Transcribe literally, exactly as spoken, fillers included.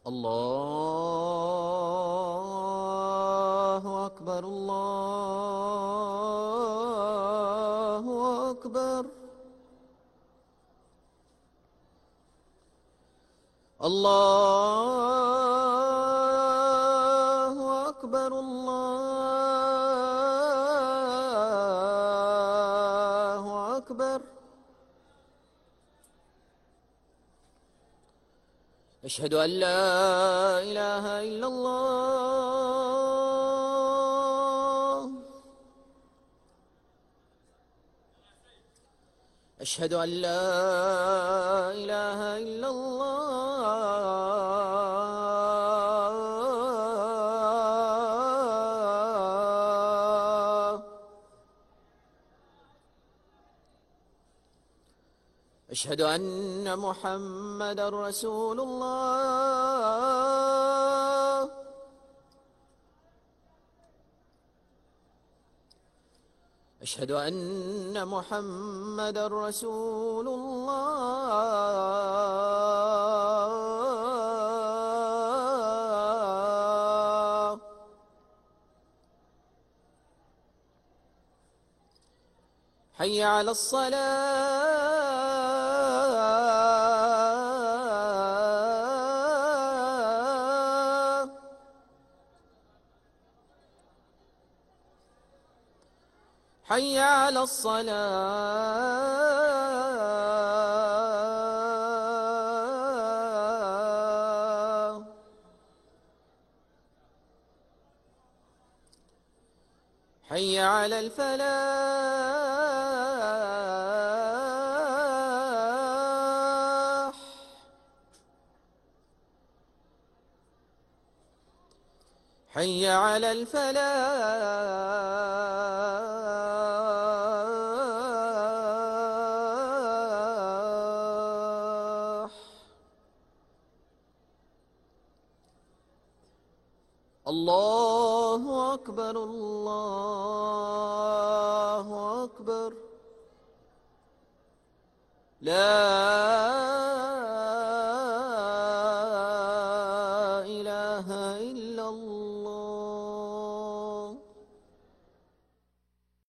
الله أكبر الله أكبر. الله أكبر الله أكبر. أشهد أن لا إله إلا الله. أشهد أن لا إله إلا الله. أشهد أن محمدًا رسول الله. أشهد أن محمدًا رسول الله. حي على الصلاة. حي على الصلاة. حي على الفلاح. حي على الفلاح. الله أكبر الله أكبر. لا